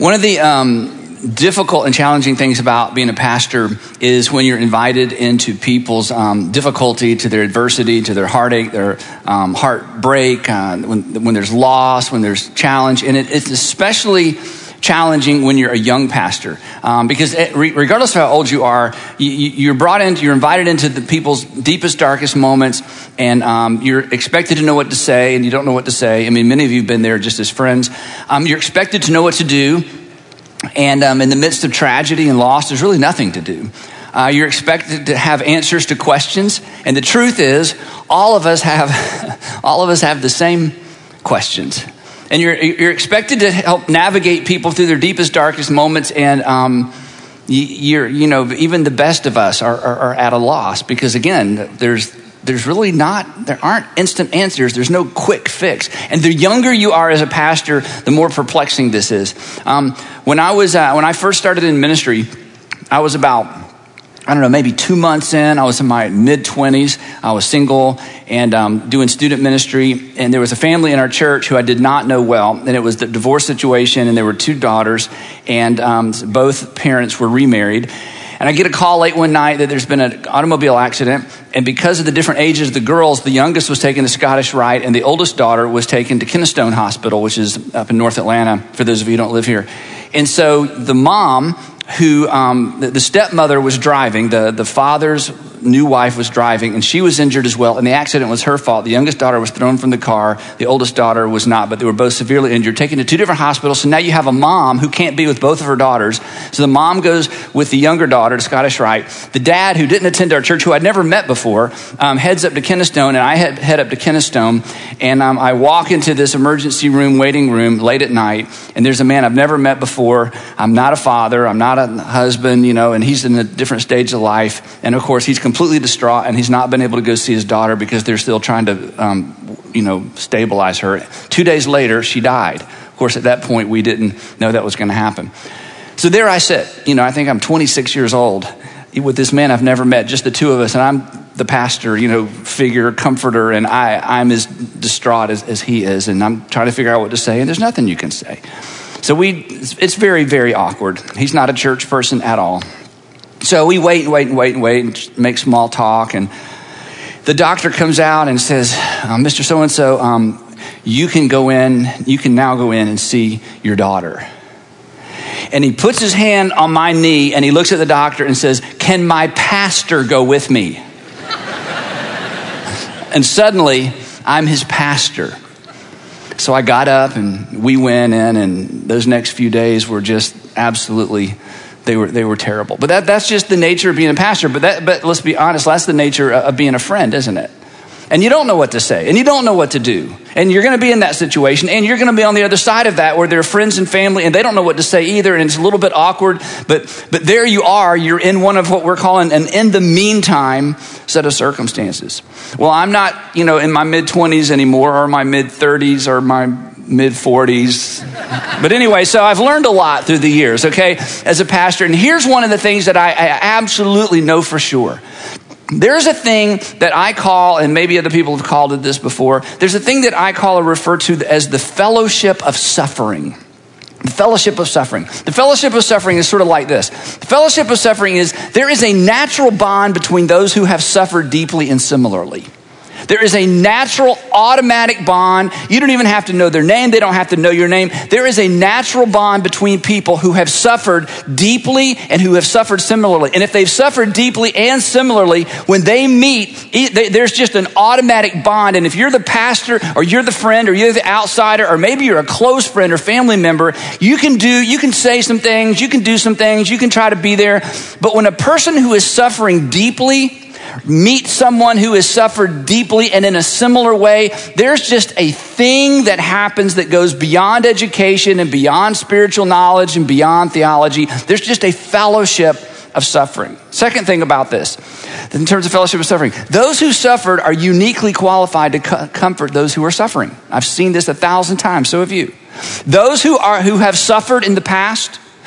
One of the difficult and challenging things about being a pastor is when you're invited into people's difficulty, to their adversity, to their heartache, their heartbreak, when there's loss, when there's challenge. And it's especially challenging when you're a young pastor, because regardless of how old you are, you're invited into the people's deepest, darkest moments, and you're expected to know what to say, and you don't know what to say. I mean, many of you have been there just as friends. You're expected to know what to do, and in the midst of tragedy and loss, there's really nothing to do. You're expected to have answers to questions, and the truth is, all of us have the same questions. And you're expected to help navigate people through their deepest, darkest moments. And even the best of us are at a loss, because again, there aren't instant answers. There's no quick fix. And the younger you are as a pastor, the more perplexing this is. When I first started in ministry, I was about, maybe 2 months in. I was in my mid-20s. I was single and doing student ministry. And there was a family in our church who I did not know well. And it was the divorce situation. And there were 2 daughters. And both parents were remarried. And I get a call late one night that there's been an automobile accident. And because of the different ages of the girls, the youngest was taken to Scottish Rite. And the oldest daughter was taken to Kennestone Hospital, which is up in North Atlanta, for those of you who don't live here. And so the mom, who the stepmother was driving, the father's new wife was driving, and she was injured as well, and the accident was her fault. The youngest daughter was thrown from the car. The oldest daughter was not, but they were both severely injured, taken to 2 different hospitals. So now you have a mom who can't be with both of her daughters. So the mom goes with the younger daughter to Scottish Rite. The dad, who didn't attend our church, who I'd never met before, heads up to Kennestone, and I head up to Kennestone, and I walk into this emergency room, waiting room, late at night, and there's a man I've never met before. I'm not a father. I'm not a husband, and he's in a different stage of life. And of course, he's completely distraught, and he's not been able to go see his daughter because they're still trying to, stabilize her. 2 days later, she died. Of course, at that point, we didn't know that was going to happen. So there I sit. I think I'm 26 years old with this man I've never met, just the 2 of us, and I'm the pastor, figure, comforter, and I'm as distraught as he is, and I'm trying to figure out what to say, and there's nothing you can say. So it's very, very awkward. He's not a church person at all. So we wait and make small talk. And the doctor comes out and says, Mr. So-and-so, you can now go in and see your daughter. And he puts his hand on my knee and he looks at the doctor and says, can my pastor go with me? And suddenly I'm his pastor. So I got up and we went in, and those next few days were just absolutely, they were terrible. But that's just the nature of being a pastor. But let's be honest, that's the nature of being a friend, isn't it? And you don't know what to say, and you don't know what to do. And you're going to be in that situation, and you're going to be on the other side of that, where there are friends and family, and they don't know what to say either, and it's a little bit awkward. But there you are. You're in one of what we're calling an in the meantime set of circumstances. Well, I'm not, in my mid-20s anymore, or my mid-30s, or my mid-40s. But anyway, so I've learned a lot through the years, okay, as a pastor. And here's one of the things that I absolutely know for sure. There's a thing that I call, and maybe other people have called it this before, there's a thing that I call or refer to as the fellowship of suffering. The fellowship of suffering. The fellowship of suffering is sort of like this. The fellowship of suffering is, there is a natural bond between those who have suffered deeply and similarly. There is a natural, automatic bond. You don't even have to know their name. They don't have to know your name. There is a natural bond between people who have suffered deeply and who have suffered similarly. And if they've suffered deeply and similarly, when they meet, there's just an automatic bond. And if you're the pastor, or you're the friend, or you're the outsider, or maybe you're a close friend or family member, you can say some things, you can do some things, you can try to be there. But when a person who is suffering deeply meet someone who has suffered deeply and in a similar way, there's just a thing that happens that goes beyond education and beyond spiritual knowledge and beyond theology. There's just a fellowship of suffering. Second thing about this, in terms of fellowship of suffering, those who suffered are uniquely qualified to comfort those who are suffering. I've seen this 1,000 times, so have you. Those who have suffered in the past,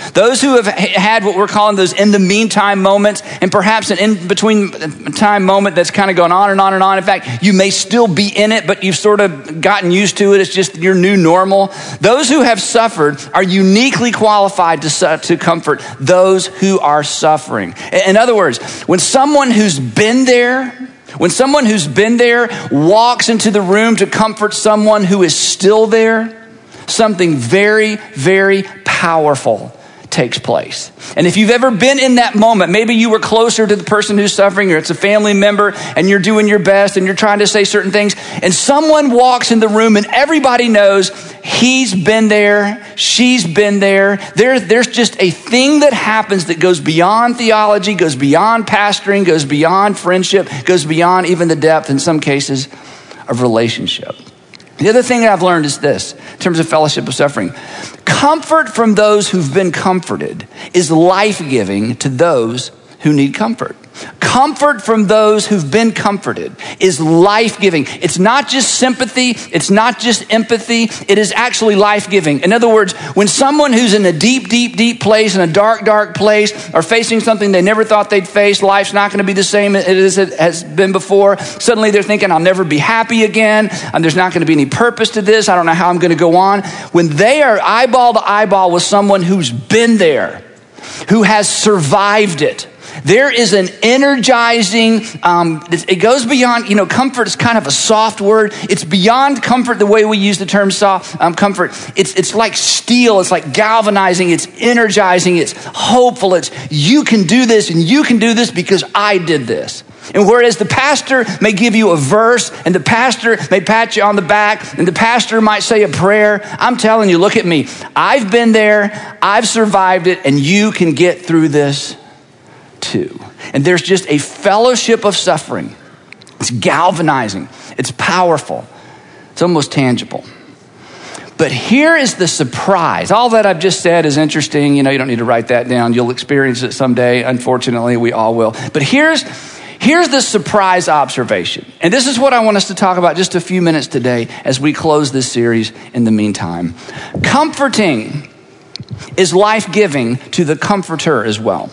Those who have had what we're calling those in the meantime moments, and perhaps an in between time moment that's kind of going on and on and on. In fact, you may still be in it, but you've sort of gotten used to it. It's just your new normal. Those who have suffered are uniquely qualified to comfort those who are suffering. In other words, when someone who's been there walks into the room to comfort someone who is still there, something very, very powerful takes place. And if you've ever been in that moment, maybe you were closer to the person who's suffering, or it's a family member and you're doing your best and you're trying to say certain things, and someone walks in the room and everybody knows he's been there, she's been there. There's just a thing that happens that goes beyond theology, goes beyond pastoring, goes beyond friendship, goes beyond even the depth, in some cases, of relationship. The other thing that I've learned is this, in terms of fellowship of suffering. Comfort from those who've been comforted is life-giving to those who need comfort. Comfort from those who've been comforted is life-giving. It's not just sympathy. It's not just empathy. It is actually life-giving. In other words, when someone who's in a deep, deep, deep place, in a dark, dark place, are facing something they never thought they'd face, life's not going to be the same as it has been before. Suddenly they're thinking, I'll never be happy again. There's not going to be any purpose to this. I don't know how I'm going to go on. When they are eyeball to eyeball with someone who's been there, who has survived it, there is an energizing, it goes beyond, comfort is kind of a soft word. It's beyond comfort the way we use the term comfort. It's like steel. It's like galvanizing. It's energizing. It's hopeful. It's you can do this and you can do this because I did this. And whereas the pastor may give you a verse and the pastor may pat you on the back and the pastor might say a prayer, I'm telling you, look at me. I've been there. I've survived it, and you can get through this too. And there's just a fellowship of suffering. It's galvanizing. It's powerful. It's almost tangible. But here is the surprise. All that I've just said is interesting. You don't need to write that down. You'll experience it someday. Unfortunately, we all will. But here's the surprise observation. And this is what I want us to talk about just a few minutes today as we close this series in the meantime. Comforting is life-giving to the comforter as well.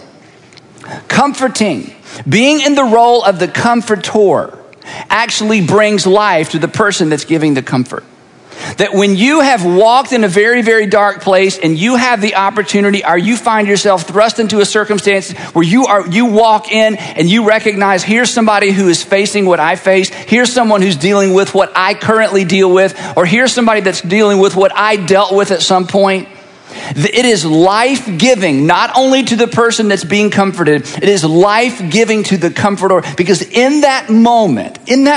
Comforting, being in the role of the comforter, actually brings life to the person that's giving the comfort. That when you have walked in a very, very dark place and you have the opportunity, or you find yourself thrust into a circumstance where you walk in and you recognize, here's somebody who is facing what I face. Here's someone who's dealing with what I currently deal with, or here's somebody that's dealing with what I dealt with at some point. It is life-giving, not only to the person that's being comforted, it is life-giving to the comforter, because in that moment,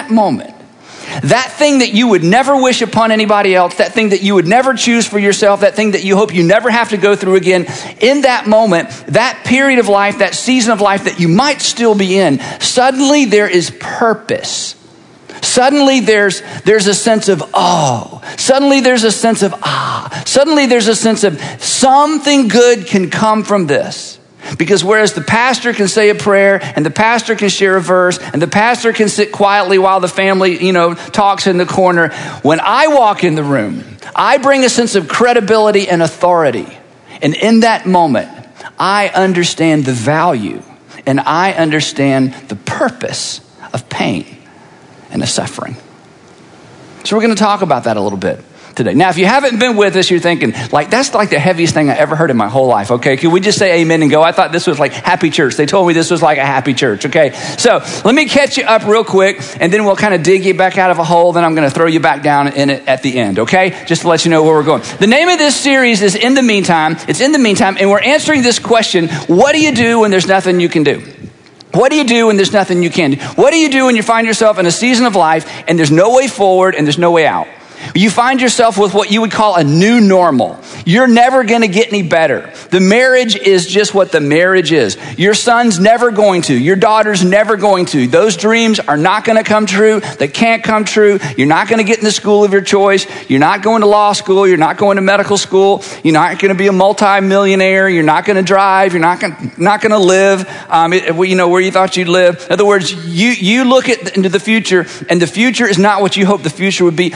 that thing that you would never wish upon anybody else, that thing that you would never choose for yourself, that thing that you hope you never have to go through again, in that moment, that period of life, that season of life that you might still be in, suddenly there is purpose. Suddenly there's a sense of oh. Suddenly there's a sense of ah. Suddenly there's a sense of something good can come from this. Because whereas the pastor can say a prayer and the pastor can share a verse and the pastor can sit quietly while the family, talks in the corner, when I walk in the room, I bring a sense of credibility and authority. And in that moment, I understand the value and I understand the purpose of pain and of suffering. So we're going to talk about that a little bit today. Now, if you haven't been with us, you're thinking, that's like the heaviest thing I ever heard in my whole life, okay? Can we just say amen and go? I thought this was like happy church. They told me this was like a happy church, okay? So let me catch you up real quick, and then we'll kind of dig you back out of a hole, then I'm going to throw you back down in it at the end, okay? Just to let you know where we're going. The name of this series is In the Meantime. It's In the Meantime, and we're answering this question, what do you do when there's nothing you can do? What do you do when there's nothing you can do? What do you do when you find yourself in a season of life and there's no way forward and there's no way out? You find yourself with what you would call a new normal. You're never going to get any better. The marriage is just what the marriage is. Your son's never going to. Your daughter's never going to. Those dreams are not going to come true. They can't come true. You're not going to get in the school of your choice. You're not going to law school. You're not going to medical school. You're not going to be a multi-millionaire. You're not going to drive. You're not going to live where you thought you'd live. In other words, you look into the future, and the future is not what you hope the future would be. And there's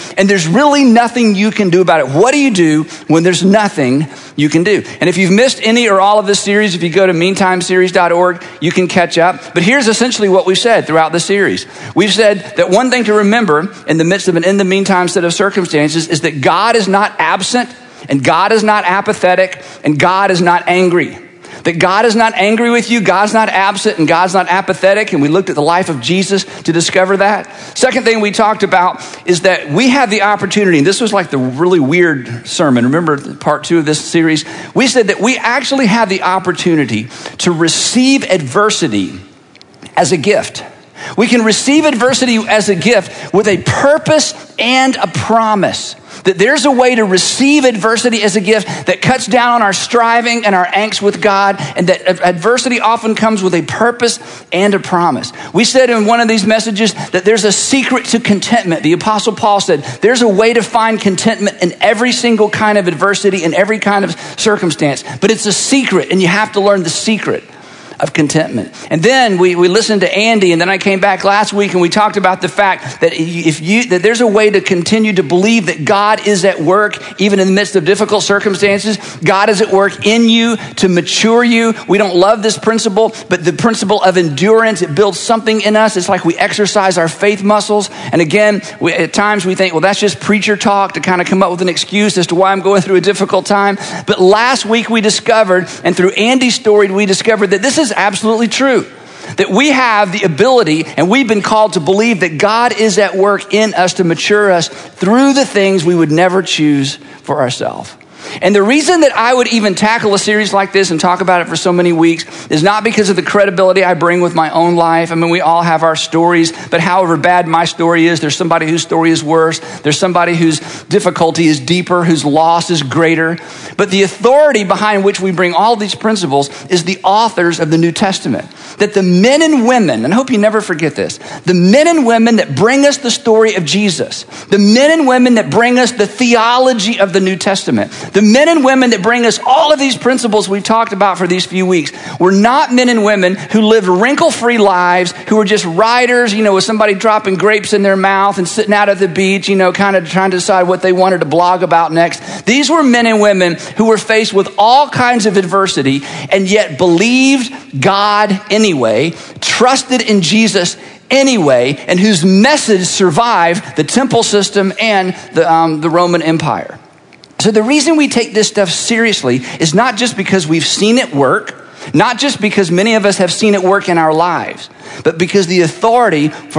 there's really nothing you can do about it. What do you do when there's nothing you can do? And if you've missed any or all of this series, if you go to meantimeseries.org, you can catch up. But here's essentially what we've said throughout the series. We've said that one thing to remember in the midst of an in the meantime set of circumstances is that God is not absent, and God is not apathetic, and God is not angry. That God is not angry with you, God's not absent, and God's not apathetic. And we looked at the life of Jesus to discover that. Second thing we talked about is that we have the opportunity, and this was like the really weird sermon. Remember part 2 of this series? We said that we actually have the opportunity to receive adversity as a gift. We can receive adversity as a gift with a purpose and a promise. That there's a way to receive adversity as a gift that cuts down on our striving and our angst with God, and that adversity often comes with a purpose and a promise. We said in one of these messages that there's a secret to contentment. The Apostle Paul said there's a way to find contentment in every single kind of adversity, in every kind of circumstance, but it's a secret, and you have to learn the secret of contentment. And then we listened to Andy, and then I came back last week and we talked about the fact that that there's a way to continue to believe that God is at work even in the midst of difficult circumstances. God is at work in you to mature you. We don't love this principle, but the principle of endurance, it builds something in us. It's like we exercise our faith muscles. And again, at times we think, well, that's just preacher talk to kind of come up with an excuse as to why I'm going through a difficult time. But last week we discovered, and through Andy's story, we discovered that this is absolutely true. That we have the ability, and we've been called to believe that God is at work in us to mature us through the things we would never choose for ourselves. And the reason that I would even tackle a series like this and talk about it for so many weeks is not because of the credibility I bring with my own life. I mean, we all have our stories, but however bad my story is, there's somebody whose story is worse. There's somebody whose difficulty is deeper, whose loss is greater. But the authority behind which we bring all these principles is the authors of the New Testament. That the men and women, and I hope you never forget this, the men and women that bring us the story of Jesus, the men and women that bring us the theology of the New Testament, the men and women that bring us all of these principles we've talked about for these few weeks, were not men and women who lived wrinkle-free lives, who were just riders, with somebody dropping grapes in their mouth and sitting out at the beach, kind of trying to decide what they wanted to blog about next. These were men and women who were faced with all kinds of adversity and yet believed God anyway, trusted in Jesus anyway, and whose message survived the temple system and the Roman Empire. So the reason we take this stuff seriously is not just because we've seen it work, not just because many of us have seen it work in our lives, but because the authority of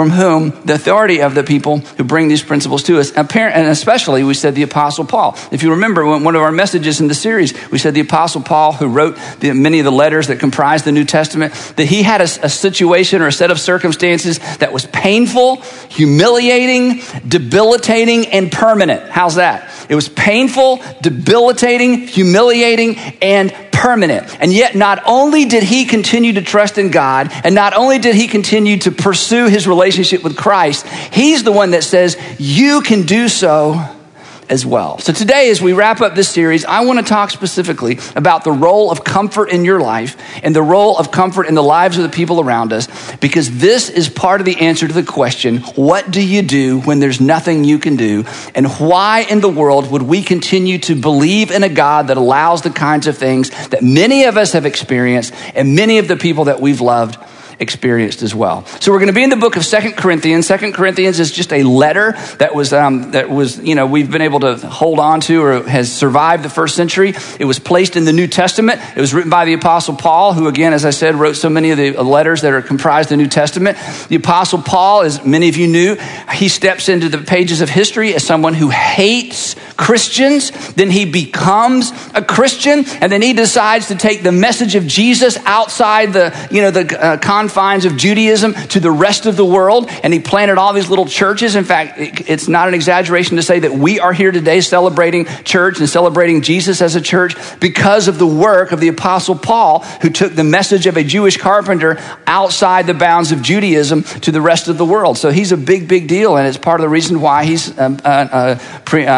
the people who bring these principles to us, and especially we said the Apostle Paul. If you remember one of our messages in the series, we said the Apostle Paul, who wrote many of the letters that comprise the New Testament, that he had a situation or a set of circumstances that was painful, humiliating, debilitating, and permanent. How's that? It was painful, debilitating, humiliating, and permanent. And yet not only did he continue to trust in God, and not only did he continue to pursue his relationship with Christ, he's the one that says, you can do so as well. So today, as we wrap up this series, I want to talk specifically about the role of comfort in your life and the role of comfort in the lives of the people around us, because this is part of the answer to the question, what do you do when there's nothing you can do? And why in the world would we continue to believe in a God that allows the kinds of things that many of us have experienced and many of the people that we've loved experienced as well. So we're going to be in the book of 2 Corinthians. 2 Corinthians is just a letter that was we've been able to hold on to, or has survived the first century. It was placed in the New Testament. It was written by the Apostle Paul, who again, as I said, wrote so many of the letters that are comprised of the New Testament. The Apostle Paul, as many of you knew, he steps into the pages of history as someone who hates Christians. Then he becomes a Christian, and then he decides to take the message of Jesus outside the confines of Judaism to the rest of the world, and he planted all these little churches. In fact, it's not an exaggeration to say that we are here today celebrating church and celebrating Jesus as a church because of the work of the Apostle Paul, who took the message of a Jewish carpenter outside the bounds of Judaism to the rest of the world. So he's a big, big deal, and it's part of the reason why he's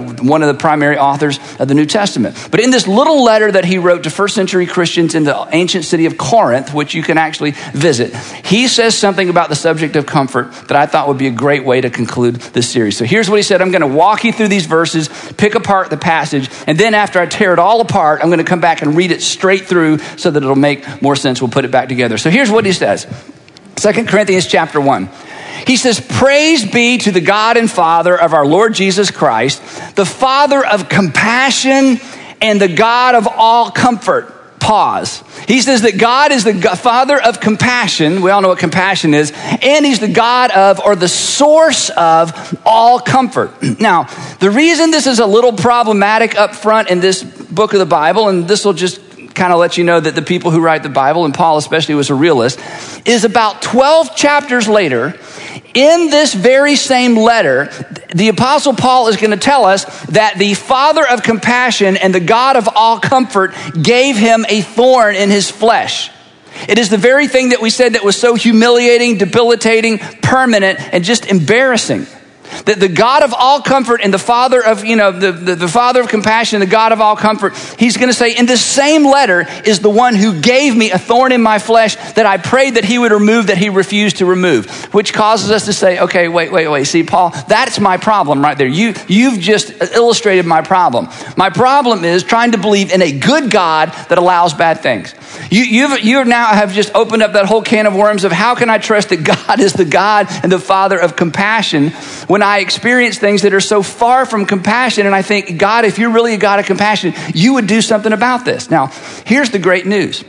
one of the primary authors of the New Testament. But in this little letter that he wrote to first century Christians in the ancient city of Corinth, which you can actually visit, he says something about the subject of comfort that I thought would be a great way to conclude this series. So here's what he said. I'm going to walk you through these verses, pick apart the passage, and then after I tear it all apart, I'm going to come back and read it straight through so that it'll make more sense. We'll put it back together. So here's what he says. 2 Corinthians chapter 1. He says, praise be to the God and Father of our Lord Jesus Christ, the Father of compassion and the God of all comfort. Pause. He says that God is the Father of compassion. We all know what compassion is. And he's the God of, or the source of, all comfort. Now, the reason this is a little problematic up front in this book of the Bible, and this will just kind of let you know that the people who write the Bible, and Paul especially was a realist, is about 12 chapters later, in this very same letter, the Apostle Paul is going to tell us that the Father of compassion and the God of all comfort gave him a thorn in his flesh. It is the very thing that we said that was so humiliating, debilitating, permanent, and just embarrassing. That the God of all comfort and the Father of, the Father of compassion, the God of all comfort, he's going to say in this same letter is the one who gave me a thorn in my flesh that I prayed that he would remove, that he refused to remove, which causes us to say, okay, wait. See, Paul, that's my problem right there. You've just illustrated my problem. My problem is trying to believe in a good God that allows bad things. You now have just opened up that whole can of worms of how can I trust that God is the God and the Father of compassion when I experience things that are so far from compassion, and I think, God, if you're really a God of compassion, you would do something about this. Now, here's the great news.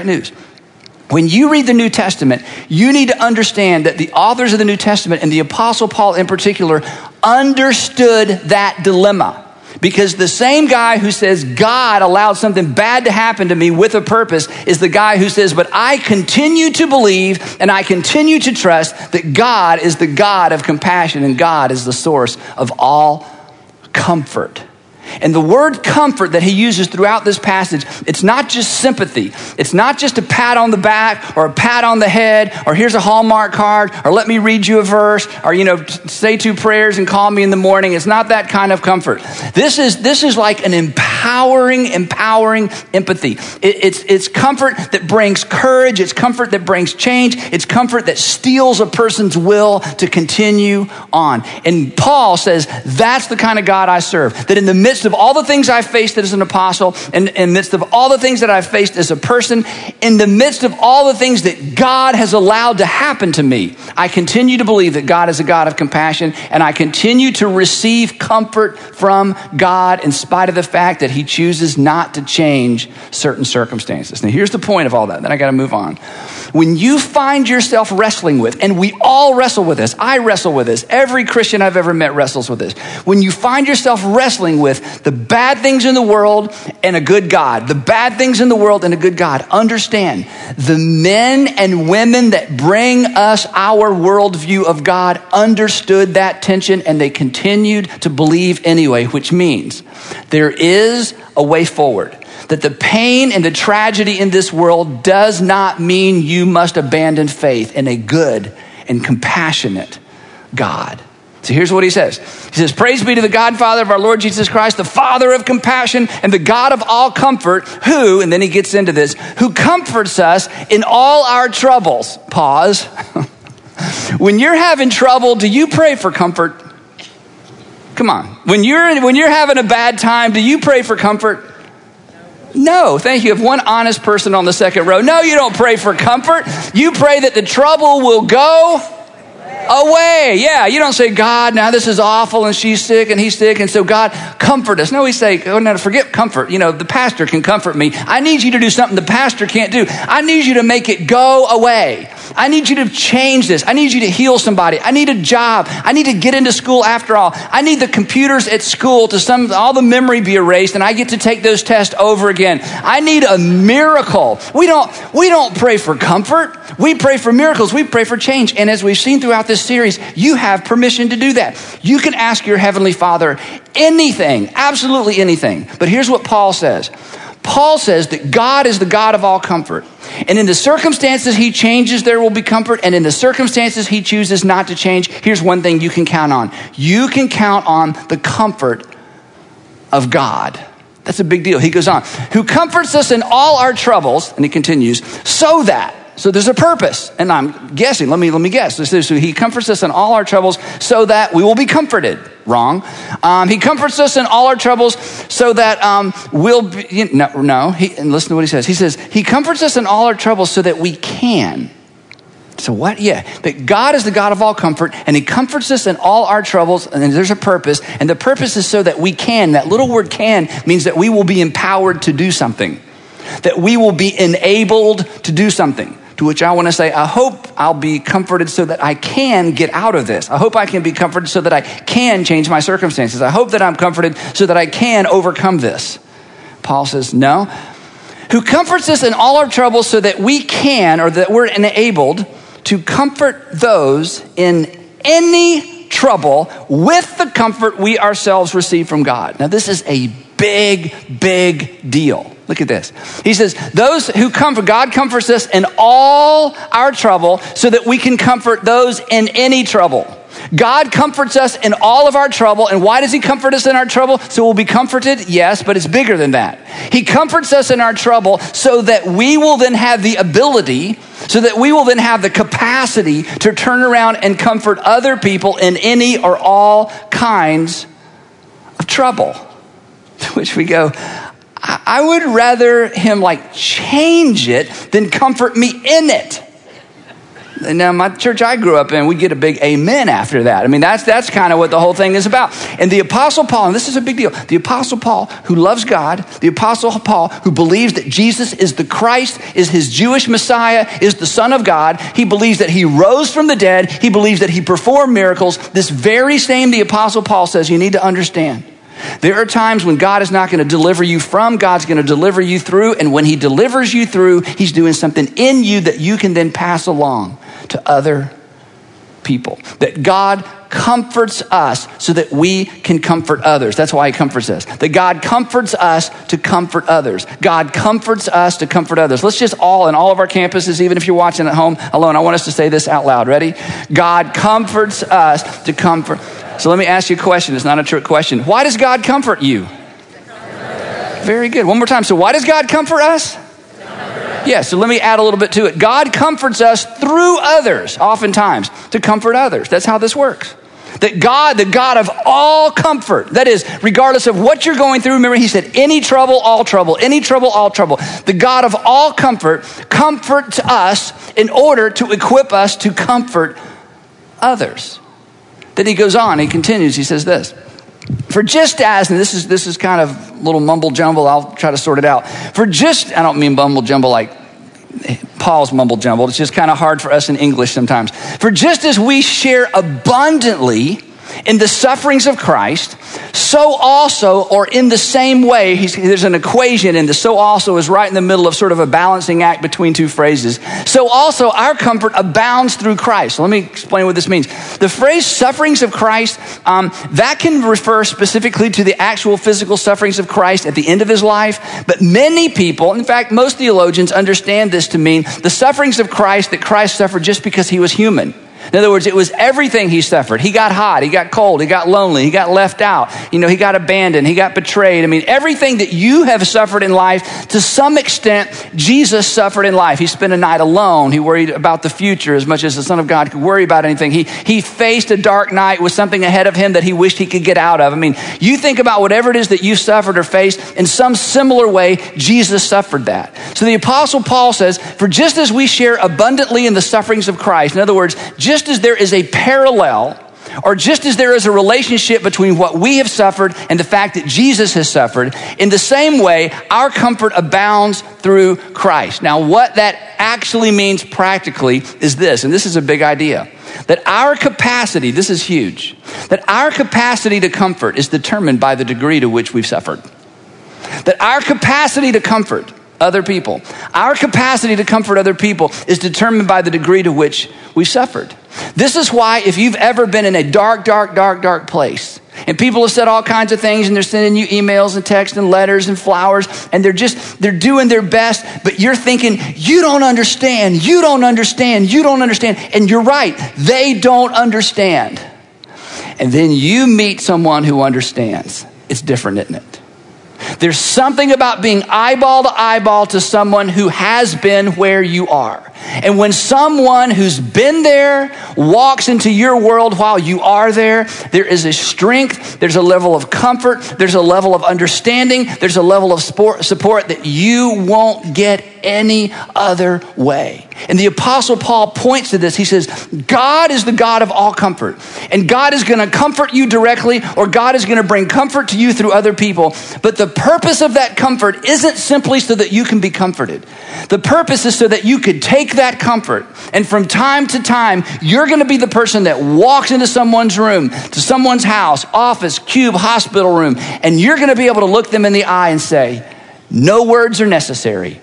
When you read the New Testament, you need to understand that the authors of the New Testament, and the Apostle Paul in particular, understood that dilemma. Because the same guy who says God allowed something bad to happen to me with a purpose is the guy who says, but I continue to believe and I continue to trust that God is the God of compassion and God is the source of all comfort. And the word comfort that he uses throughout this passage, it's not just sympathy. It's not just a pat on the back or a pat on the head or here's a Hallmark card or let me read you a verse or, say 2 prayers and call me in the morning. It's not that kind of comfort. This is like an empowering empathy. It's comfort that brings courage. It's comfort that brings change. It's comfort that steels a person's will to continue on. And Paul says, that's the kind of God I serve. That in the midst of all the things I've faced as an apostle, and in the midst of all the things that I've faced as a person, in the midst of all the things that God has allowed to happen to me, I continue to believe that God is a God of compassion, and I continue to receive comfort from God in spite of the fact that he chooses not to change certain circumstances. Now, here's the point of all that. Then I got to move on. When you find yourself wrestling with, and we all wrestle with this, I wrestle with this, every Christian I've ever met wrestles with this. When you find yourself wrestling with the bad things in the world and a good God, the bad things in the world and a good God, understand the men and women that bring us our worldview of God understood that tension and they continued to believe anyway, which means there is a way forward. That the pain and the tragedy in this world does not mean you must abandon faith in a good and compassionate God. So here's what he says. He says, praise be to the God and Father of our Lord Jesus Christ, the Father of compassion and the God of all comfort, who, and then he gets into this, who comforts us in all our troubles. Pause. When you're having trouble, do you pray for comfort? Come on. When you're having a bad time, do you pray for comfort? No, thank you. If one honest person on the second row, no, you don't pray for comfort. You pray that the trouble will go away. Yeah, you don't say, God, now this is awful and she's sick and he's sick and so God, comfort us. No, we say, oh no, forget comfort. The pastor can comfort me. I need you to do something the pastor can't do. I need you to make it go away. I need you to change this. I need you to heal somebody. I need a job. I need to get into school after all. I need the computers at school to all the memory be erased and I get to take those tests over again. I need a miracle. We don't pray for comfort. We pray for miracles. We pray for change. And as we've seen throughout this series, you have permission to do that. You can ask your Heavenly Father anything, absolutely anything. But here's what Paul says. Paul says that God is the God of all comfort. And in the circumstances he changes, there will be comfort. And in the circumstances he chooses not to change, here's one thing you can count on. You can count on the comfort of God. That's a big deal. He goes on, who comforts us in all our troubles, and he continues, so there's a purpose. And I'm guessing, let me guess. This is, so he comforts us in all our troubles so that we will be comforted. Wrong. He comforts us in all our troubles so that we'll be, and listen to what he says. He says, he comforts us in all our troubles so that we can. So what? Yeah, that God is the God of all comfort, and he comforts us in all our troubles, and there's a purpose, and the purpose is so that we can. That little word can means that we will be empowered to do something, that we will be enabled to do something, to which I want to say, I hope I'll be comforted so that I can get out of this. I hope I can be comforted so that I can change my circumstances. I hope that I'm comforted so that I can overcome this. Paul says, no. Who comforts us in all our troubles so that we can, or that we're enabled to comfort those in any trouble with the comfort we ourselves receive from God. Now, this is a big, big deal. Look at this. He says, those who comfort, God comforts us in all our trouble so that we can comfort those in any trouble. God comforts us in all of our trouble. And why does he comfort us in our trouble? So we'll be comforted? Yes, but it's bigger than that. He comforts us in our trouble so that we will then have the ability, so that we will then have the capacity to turn around and comfort other people in any or all kinds of trouble. To which we go, I would rather him change it than comfort me in it. Now, my church I grew up in, we get a big amen after that. I mean, that's kind of what the whole thing is about. And the Apostle Paul, and this is a big deal, the Apostle Paul who loves God, the Apostle Paul who believes that Jesus is the Christ, is his Jewish Messiah, is the Son of God. He believes that he rose from the dead. He believes that he performed miracles. This very same, the Apostle Paul says, you need to understand. There are times when God is not going to deliver you from, God's going to deliver you through. And when he delivers you through, he's doing something in you that you can then pass along to other people. That God comforts us so that we can comfort others. That's why he comforts us. That God comforts us to comfort others. God comforts us to comfort others. Let's just all, in all of our campuses, even if you're watching at home alone, I want us to say this out loud. Ready? God comforts us to comfort. So let me ask you a question. It's not a trick question. Why does God comfort you? Very good. One more time. So why does God comfort us? Yeah, so let me add a little bit to it. God comforts us through others, oftentimes, to comfort others. That's how this works. That God, the God of all comfort, that is, regardless of what you're going through, remember he said, any trouble, all trouble, any trouble, all trouble. The God of all comfort comforts us in order to equip us to comfort others. Then he goes on, he continues, he says this. For just as, and this is kind of a little mumble jumble, I'll try to sort it out. For just, I don't mean mumble jumble like Paul's mumble jumble. It's just kind of hard for us in English sometimes. For just as we share abundantly in the sufferings of Christ, so also, or in the same way, there's an equation, and the so also is right in the middle of sort of a balancing act between two phrases. So also our comfort abounds through Christ. So let me explain what this means. The phrase sufferings of Christ, that can refer specifically to the actual physical sufferings of Christ at the end of his life. But many people, in fact, most theologians understand this to mean the sufferings of Christ that Christ suffered just because he was human. In other words, it was everything he suffered. He got hot, he got cold, he got lonely, he got left out. He got abandoned, he got betrayed. I mean, everything that you have suffered in life, to some extent, Jesus suffered in life. He spent a night alone. He worried about the future as much as the Son of God could worry about anything. He faced a dark night with something ahead of him that he wished he could get out of. I mean, you think about whatever it is that you suffered or faced, in some similar way, Jesus suffered that. So the Apostle Paul says, for just as we share abundantly in the sufferings of Christ, in other words, just as there is a parallel, or just as there is a relationship between what we have suffered and the fact that Jesus has suffered, in the same way, our comfort abounds through Christ. Now, what that actually means practically is this, and this is a big idea, that our capacity, this is huge, that our capacity to comfort is determined by the degree to which we've suffered. That our capacity to comfort other people, our capacity to comfort other people is determined by the degree to which we've suffered. This is why if you've ever been in a dark place, and people have said all kinds of things, and they're sending you emails and texts and letters and flowers, and they're doing their best, but you're thinking, you don't understand, and you're right, they don't understand. And then you meet someone who understands. It's different, isn't it? There's something about being eyeball to eyeball to someone who has been where you are. And when someone who's been there walks into your world while you are there, there is a strength, there's a level of comfort, there's a level of understanding, there's a level of support that you won't get any other way. And the Apostle Paul points to this. He says, God is the God of all comfort. And God is going to comfort you directly, or God is going to bring comfort to you through other people. But the purpose of that comfort isn't simply so that you can be comforted. The purpose is so that you could take that comfort, and from time to time, you're going to be the person that walks into someone's room, to someone's house, office, cube, hospital room, and you're going to be able to look them in the eye and say, no words are necessary.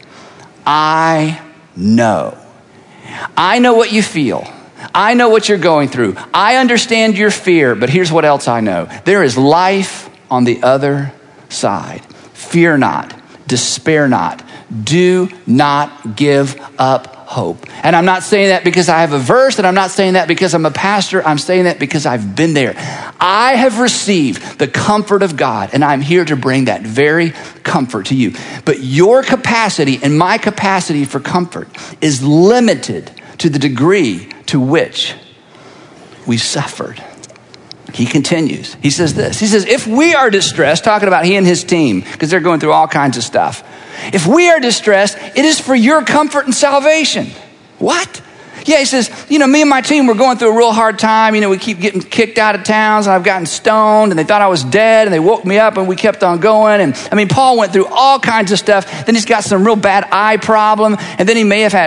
I know. I know what you feel. I know what you're going through. I understand your fear, but here's what else I know. There is life on the other side. Fear not, despair not. Do not give up hope. And I'm not saying that because I have a verse, and I'm not saying that because I'm a pastor. I'm saying that because I've been there. I have received the comfort of God, and I'm here to bring that very comfort to you. But your capacity and my capacity for comfort is limited to the degree to which we've suffered. He continues. He says this. He says, if we are distressed, talking about he and his team, because they're going through all kinds of stuff. If we are distressed, it is for your comfort and salvation. What? Yeah, he says, me and my team were going through a real hard time. We keep getting kicked out of towns, and I've gotten stoned, and they thought I was dead, and they woke me up, and we kept on going. And Paul went through all kinds of stuff. Then he's got some real bad eye problem, and then he may have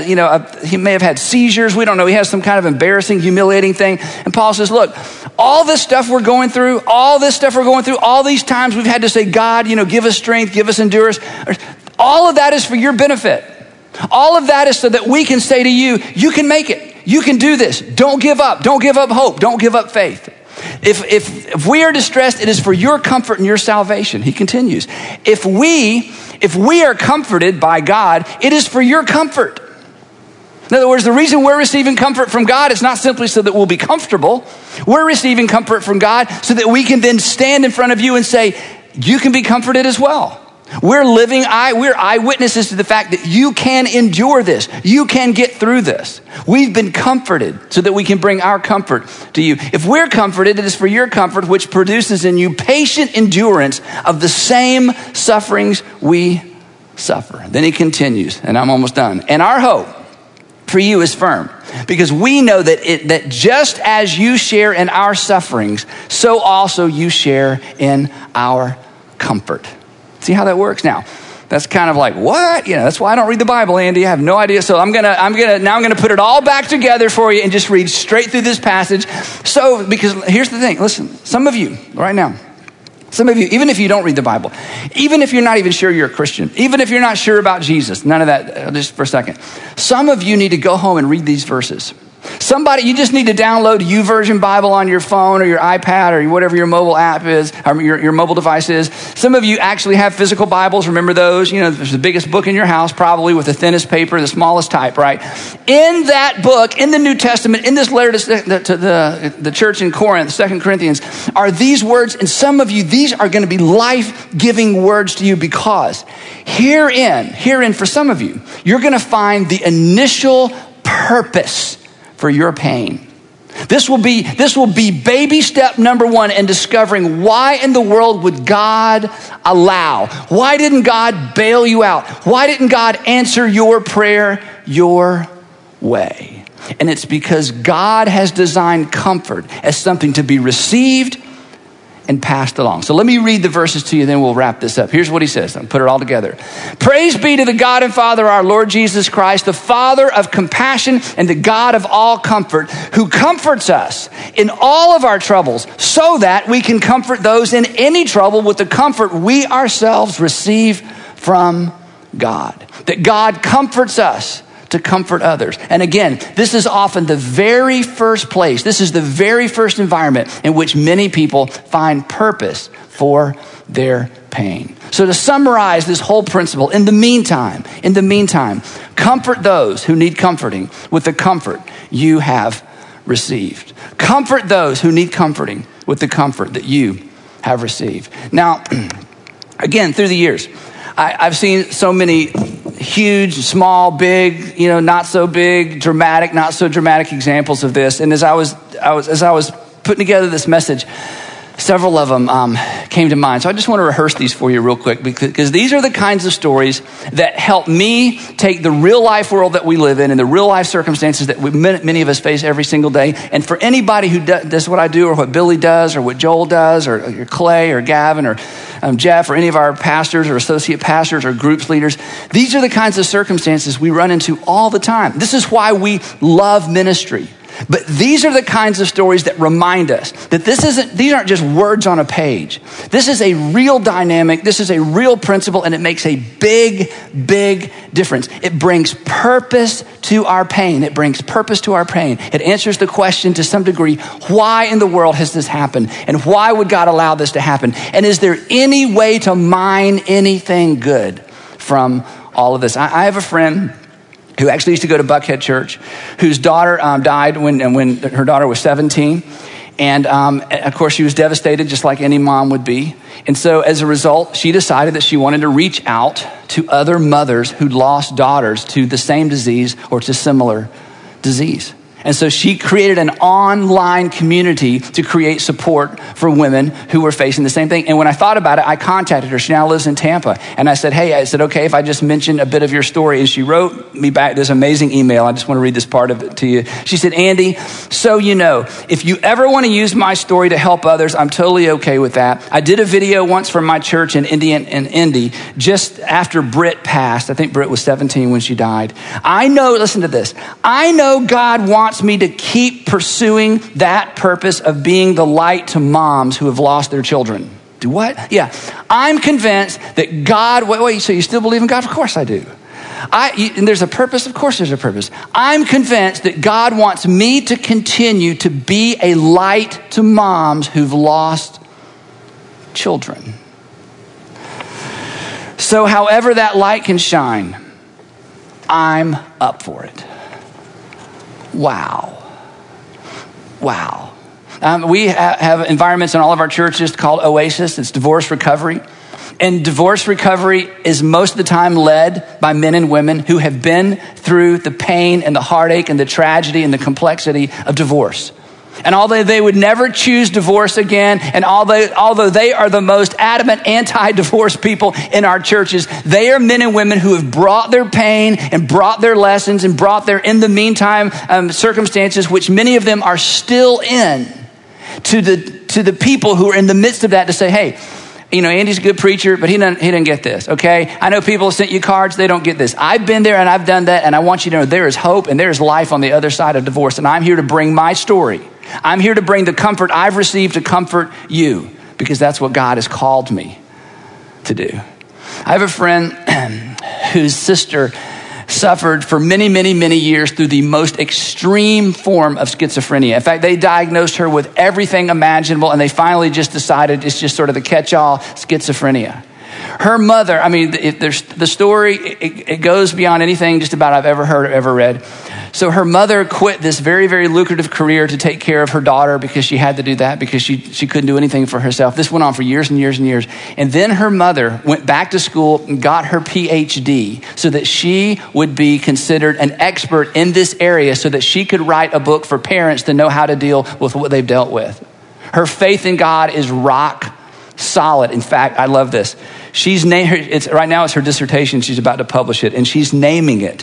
had seizures. We don't know. He has some kind of embarrassing, humiliating thing. And Paul says, look, all this stuff we're going through, all these times we've had to say, God, give us strength, give us endurance. All of that is for your benefit. All of that is so that we can say to you, you can make it. You can do this. Don't give up. Don't give up hope. Don't give up faith. If we are distressed, it is for your comfort and your salvation. He continues. If we are comforted by God, it is for your comfort. In other words, the reason we're receiving comfort from God is not simply so that we'll be comfortable. We're receiving comfort from God so that we can then stand in front of you and say, you can be comforted as well. We're eyewitnesses to the fact that you can endure this. You can get through this. We've been comforted so that we can bring our comfort to you. If we're comforted, it is for your comfort, which produces in you patient endurance of the same sufferings we suffer. Then he continues, and I'm almost done. And our hope for you is firm, because we know that just as you share in our sufferings, so also you share in our comfort. See how that works? Now, that's kind of like, what? That's why I don't read the Bible, Andy. I have no idea. So I'm gonna put it all back together for you and just read straight through this passage. So, because here's the thing. Listen, some of you right now, even if you don't read the Bible, even if you're not even sure you're a Christian, even if you're not sure about Jesus, none of that, just for a second. Some of you need to go home and read these verses. You just need to download YouVersion Bible on your phone or your iPad or whatever your mobile app is, or your mobile device is. Some of you actually have physical Bibles. Remember those? There's the biggest book in your house, probably with the thinnest paper, the smallest type, right? In that book, in the New Testament, in this letter to the church in Corinth, 2 Corinthians, are these words. And some of you, these are going to be life-giving words to you, because herein, for some of you, you're going to find the initial purpose for your pain. This will be baby step number 1 in discovering why in the world would God allow? Why didn't God bail you out? Why didn't God answer your prayer your way? And it's because God has designed comfort as something to be received and passed along. So let me read the verses to you, then we'll wrap this up. Here's what he says. I'll put it all together. Praise be to the God and Father, our Lord Jesus Christ, the Father of compassion and the God of all comfort, who comforts us in all of our troubles, so that we can comfort those in any trouble with the comfort we ourselves receive from God. That God comforts us to comfort others. And again, this is often the very first place, this is the very first environment in which many people find purpose for their pain. So to summarize this whole principle, in the meantime, comfort those who need comforting with the comfort you have received. Comfort those who need comforting with the comfort that you have received. Now, Again, through the years, I've seen so many huge, small, big, not so big, dramatic, not so dramatic examples of this. And as I was putting together this message, several of them came to mind. So I just want to rehearse these for you real quick, because these are the kinds of stories that help me take the real life world that we live in and the real life circumstances that many of us face every single day. And for anybody who does what I do, or what Billy does, or what Joel does, or Clay, or Gavin, or Jeff, or any of our pastors or associate pastors or groups leaders, these are the kinds of circumstances we run into all the time. This is why we love ministry. But these are the kinds of stories that remind us that these aren't just words on a page. This is a real dynamic. This is a real principle, and it makes a big, big difference. It brings purpose to our pain. It brings purpose to our pain. It answers the question to some degree, why in the world has this happened? And why would God allow this to happen? And is there any way to mine anything good from all of this? I have a friend who actually used to go to Buckhead Church, whose daughter died when her daughter was 17. And of course, she was devastated, just like any mom would be. And so as a result, she decided that she wanted to reach out to other mothers who'd lost daughters to the same disease or to similar disease. And so she created an online community to create support for women who were facing the same thing. And when I thought about it, I contacted her. She now lives in Tampa. And I said, okay, if I just mention a bit of your story. And she wrote me back this amazing email. I just want to read this part of it to you. She said, Andy, so if you ever want to use my story to help others, I'm totally okay with that. I did a video once from my church in Indy, just after Britt passed. I think Britt was 17 when she died. Listen to this. I know God wants me to keep pursuing that purpose of being the light to moms who have lost their children. Do what? Yeah. I'm convinced that God, wait, so you still believe in God? Of course I do. And there's a purpose? Of course there's a purpose. I'm convinced that God wants me to continue to be a light to moms who've lost children. So however that light can shine, I'm up for it. Wow. We have environments in all of our churches called Oasis. It's divorce recovery. And divorce recovery is most of the time led by men and women who have been through the pain and the heartache and the tragedy and the complexity of divorce. And although they would never choose divorce again, and although they are the most adamant anti-divorce people in our churches, they are men and women who have brought their pain and brought their lessons and brought their, in the meantime, circumstances, which many of them are still in, to the people who are in the midst of that, to say, hey, Andy's a good preacher, but he doesn't get this, okay? I know people have sent you cards, they don't get this. I've been there and I've done that, and I want you to know there is hope and there is life on the other side of divorce, and I'm here to bring my story. I'm here to bring the comfort I've received to comfort you, because that's what God has called me to do. I have a friend whose sister suffered for many, many, many years through the most extreme form of schizophrenia. In fact, they diagnosed her with everything imaginable, and they finally just decided it's just sort of the catch-all schizophrenia. Her mother, the story, it goes beyond anything just about I've ever heard or ever read. So her mother quit this very, very lucrative career to take care of her daughter, because she had to do that, because she couldn't do anything for herself. This went on for years and years and years. And then her mother went back to school and got her PhD so that she would be considered an expert in this area, so that she could write a book for parents to know how to deal with what they've dealt with. Her faith in God is rock solid. In fact, I love this. Right now it's her dissertation. She's about to publish it, and she's naming it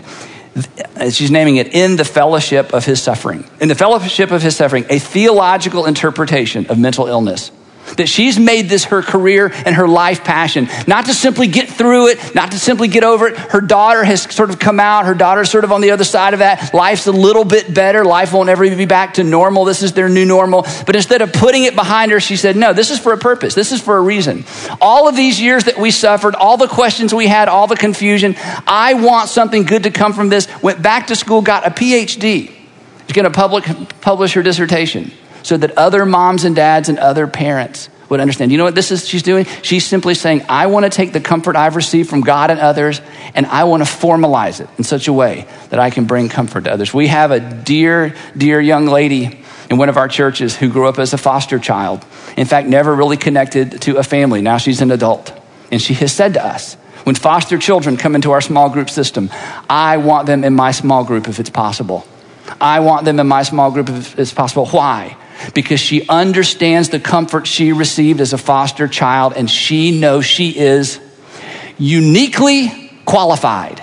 In the Fellowship of His Suffering. In the Fellowship of His Suffering, a theological interpretation of mental illness. That she's made this her career and her life passion. Not to simply get through it, not to simply get over it. Her daughter has sort of come out. Her daughter's sort of on the other side of that. Life's a little bit better. Life won't ever be back to normal. This is their new normal. But instead of putting it behind her, she said, no, this is for a purpose. This is for a reason. All of these years that we suffered, all the questions we had, all the confusion, I want something good to come from this. Went back to school, got a PhD. She's going to publish her dissertation, so that other moms and dads and other parents would understand. You know what she's doing? She's simply saying, I want to take the comfort I've received from God and others, and I want to formalize it in such a way that I can bring comfort to others. We have a dear, dear young lady in one of our churches who grew up as a foster child. In fact, never really connected to a family. Now she's an adult. And she has said to us, when foster children come into our small group system, I want them in my small group if it's possible. I want them in my small group if it's possible. Why? Because she understands the comfort she received as a foster child, and she knows she is uniquely qualified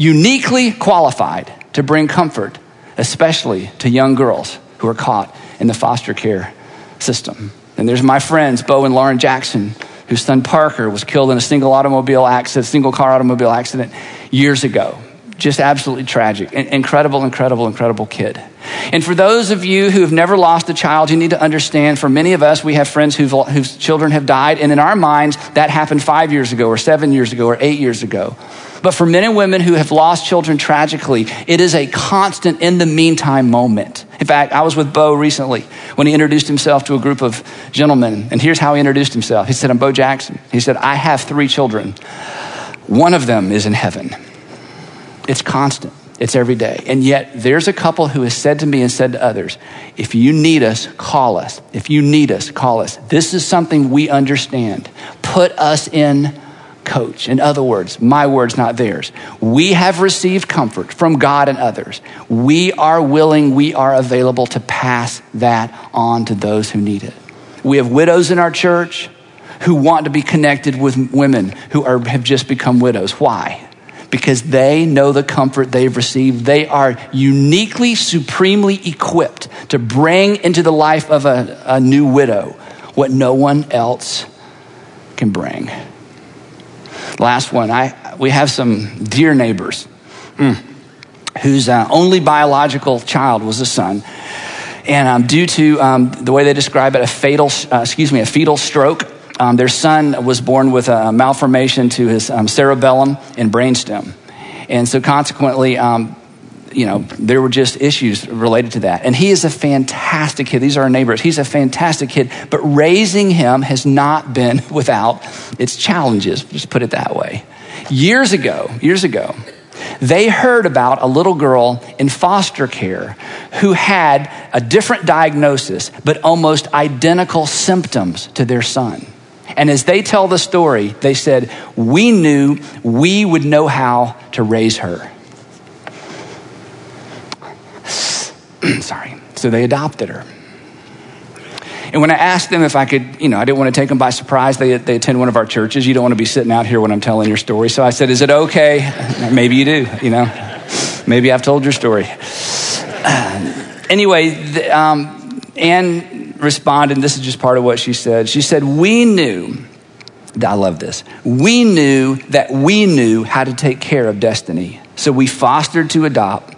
to bring comfort, especially to young girls who are caught in the foster care system. And there's my friends, Bo and Lauren Jackson, whose son Parker was killed in a single car automobile accident years ago. Just absolutely tragic. Incredible kid. And for those of you who have never lost a child, you need to understand, for many of us, we have friends whose children have died. And in our minds, that happened 5 years ago or 7 years ago or 8 years ago. But for men and women who have lost children tragically, it is a constant in the meantime moment. In fact, I was with Bo recently when he introduced himself to a group of gentlemen. And here's how he introduced himself. He said, I'm Bo Jackson. He said, I have 3 children. One of them is in heaven. It's constant. It's every day. And yet there's a couple who has said to me and said to others, if you need us, call us. If you need us, call us. This is something we understand. Put us in coach. In other words, my words, not theirs. We have received comfort from God and others. We are willing, we are available to pass that on to those who need it. We have widows in our church who want to be connected with women who have just become widows. Why? Because they know the comfort they've received. They are uniquely, supremely equipped to bring into the life of a new widow what no one else can bring. Last one, we have some dear neighbors whose only biological child was a son. And due to the way they describe it, a fetal stroke, their son was born with a malformation to his cerebellum and brainstem. And so consequently, there were just issues related to that. And he is a fantastic kid. These are our neighbors. He's a fantastic kid. But raising him has not been without its challenges, just put it that way. Years ago, they heard about a little girl in foster care who had a different diagnosis, but almost identical symptoms to their son. And as they tell the story, they said, we knew we would know how to raise her. Sorry. So they adopted her. And when I asked them if I could, I didn't want to take them by surprise. They attend one of our churches. You don't want to be sitting out here when I'm telling your story. So I said, is it okay? Maybe you do, Maybe I've told your story. Anyway, Anne responded, and this is just part of what she said. She said, we knew, I love this, we knew that we knew how to take care of Destiny. So we fostered to adopt.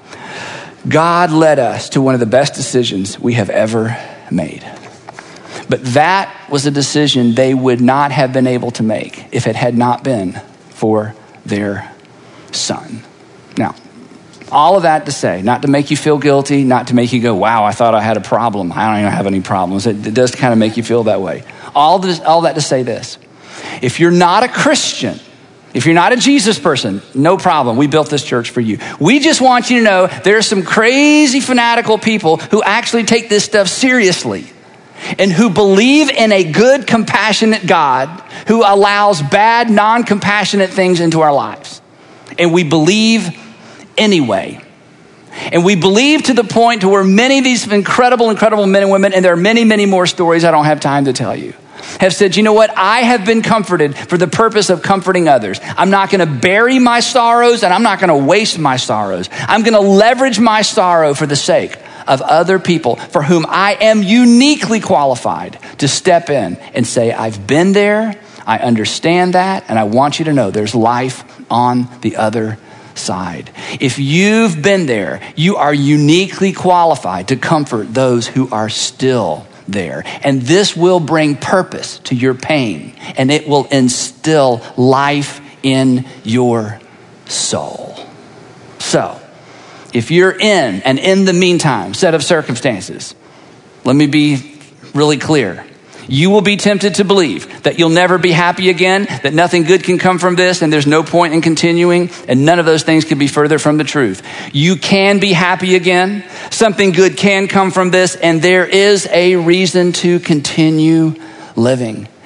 God led us to one of the best decisions we have ever made. But that was a decision they would not have been able to make if it had not been for their son. Now, all of that to say, not to make you feel guilty, not to make you go, wow, I thought I had a problem. I don't even have any problems. It does kind of make you feel that way. All that to say this. If you're not a Christian, if you're not a Jesus person, no problem. We built this church for you. We just want you to know there are some crazy fanatical people who actually take this stuff seriously and who believe in a good, compassionate God who allows bad, non-compassionate things into our lives. And we believe anyway. And we believe to the point to where many of these incredible men and women, and there are many, many more stories I don't have time to tell you, have said, you know what? I have been comforted for the purpose of comforting others. I'm not going to bury my sorrows, and I'm not going to waste my sorrows. I'm going to leverage my sorrow for the sake of other people for whom I am uniquely qualified to step in and say, I've been there, I understand that, and I want you to know there's life on the other side. If you've been there, you are uniquely qualified to comfort those who are still there. And this will bring purpose to your pain, and it will instill life in your soul. So, if you're in an in the meantime set of circumstances, let me be really clear. You will be tempted to believe that you'll never be happy again, that nothing good can come from this, and there's no point in continuing, and none of those things could be further from the truth. You can be happy again. Something good can come from this, and there is a reason to continue living.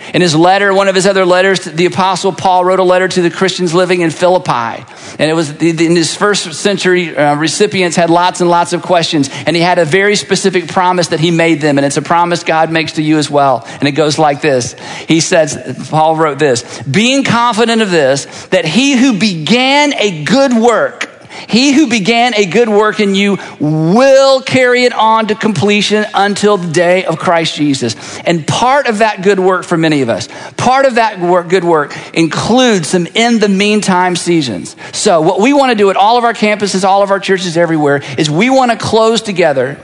In his letter, one of his other letters, the Apostle Paul wrote a letter to the Christians living in Philippi. And it was in his first century, recipients had lots and lots of questions. And he had a very specific promise that he made them. And it's a promise God makes to you as well. And it goes like this. He says, Paul wrote this, being confident of this, that he who began a good work in you will carry it on to completion until the day of Christ Jesus. And part of that good work for many of us, part of that good work includes some in the meantime seasons. So what we want to do at all of our campuses, all of our churches everywhere, is we want to close together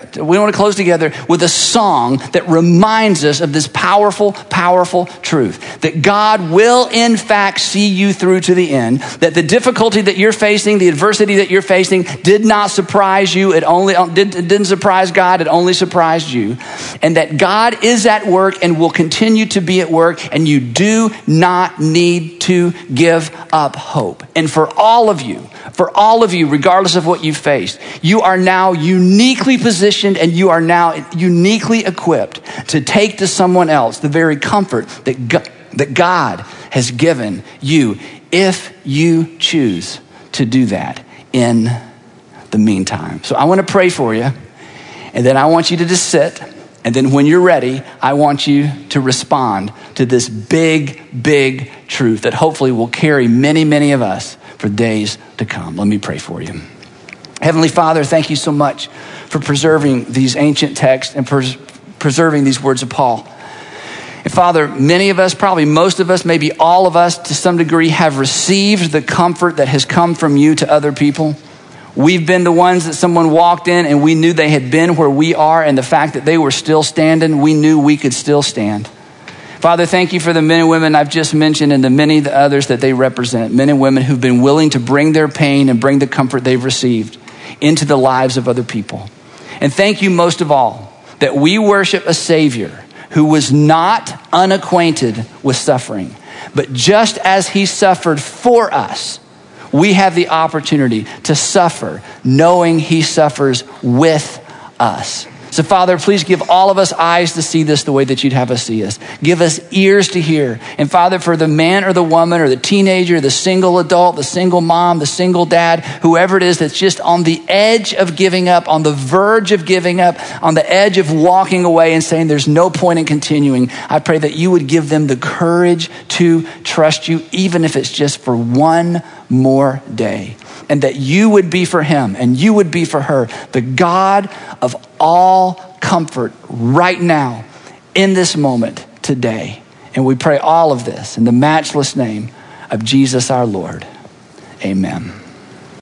with a song that reminds us of this powerful, powerful truth. That God will in fact see you through to the end. That the difficulty that you're facing, the adversity that you're facing did not surprise you. It didn't surprise God. It only surprised you. And that God is at work and will continue to be at work. And you do not need to give up hope. And for all of you, regardless of what you faced, you are now uniquely positioned and you are now uniquely equipped to take to someone else the very comfort that God has given you if you choose to do that in the meantime. So I want to pray for you, and then I want you to just sit, and then when you're ready, I want you to respond to this big, big truth that hopefully will carry many, many of us for days to come. Let me pray for you. Heavenly Father, thank you so much for preserving these ancient texts and preserving these words of Paul. And Father, many of us, probably most of us, maybe all of us to some degree have received the comfort that has come from you to other people. We've been the ones that someone walked in and we knew they had been where we are, and the fact that they were still standing, we knew we could still stand. Father, thank you for the men and women I've just mentioned and the many the others that they represent. Men and women who've been willing to bring their pain and bring the comfort they've received into the lives of other people. And thank you most of all that we worship a Savior who was not unacquainted with suffering. But just as he suffered for us, we have the opportunity to suffer knowing he suffers with us. So Father, please give all of us eyes to see this the way that you'd have us see us. Give us ears to hear. And Father, for the man or the woman or the teenager, the single adult, the single mom, the single dad, whoever it is that's just on the edge of giving up, on the verge of giving up, on the edge of walking away and saying there's no point in continuing, I pray that you would give them the courage to trust you, even if it's just for one more day. And that you would be for him and you would be for her the God of all comfort right now in this moment today. And we pray all of this in the matchless name of Jesus our Lord. Amen.